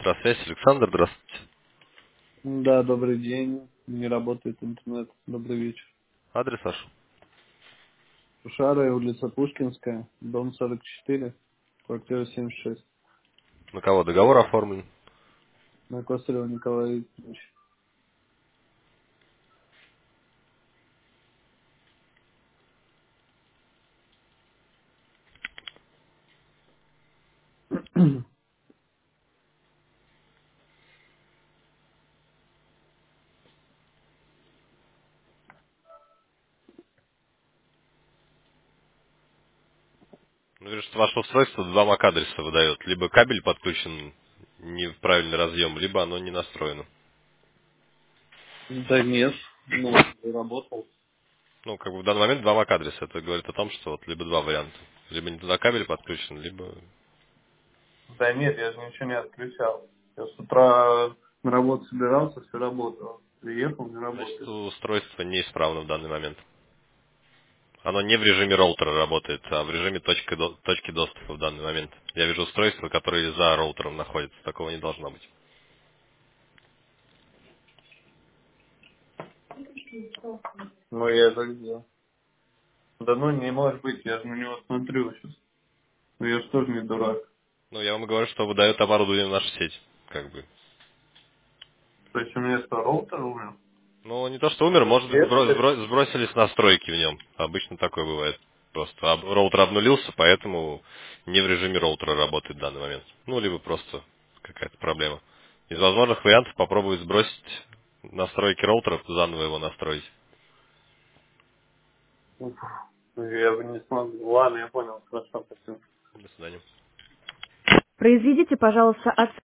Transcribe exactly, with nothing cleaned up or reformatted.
Здравствуйте, Александр, здравствуйте. Да, добрый день. Не работает интернет. Добрый вечер. Адрес ваш? Шара, улица Пушкинская, дом сорок четыре, квартира семьдесят шесть. На кого договор оформлен? На Косарева Николай Викторович. Ну, говорит, что ваше устройство два MAC-адреса выдает. Либо кабель подключен не в правильный разъем, либо оно не настроено. Да нет, ну, работал. Ну, как бы в данный момент два MAC-адреса. Это говорит о том, что вот либо два варианта. Либо не туда кабель подключен, либо... Да нет, я же ничего не отключал. Я с утра на работу собирался, все работало. Приехал, не Значит, работает. устройство неисправно в данный момент. Оно не в режиме роутера работает, а в режиме точки, до- точки доступа в данный момент. Я вижу устройство, которое за роутером находится. Такого не должно быть. Ну я так сделал. Да ну не может быть, я же на него смотрю сейчас. Ну я же тоже не дурак. Ну, я вам и говорю, что выдает оборудование в нашу сеть. Как бы. То есть у меня что, роутер умер? Ну, не то, что умер, может быть, сбро- Нет? сбро- сбросились настройки в нем. Обычно такое бывает. Просто об- роутер обнулился, поэтому не в режиме роутера работает в данный момент. Ну, либо просто какая-то проблема. Из возможных вариантов попробовать сбросить настройки роутера, заново его настроить. Уф, я бы не смог. Ладно, я понял. Хорошо, спасибо. До свидания. Произведите, пожалуйста,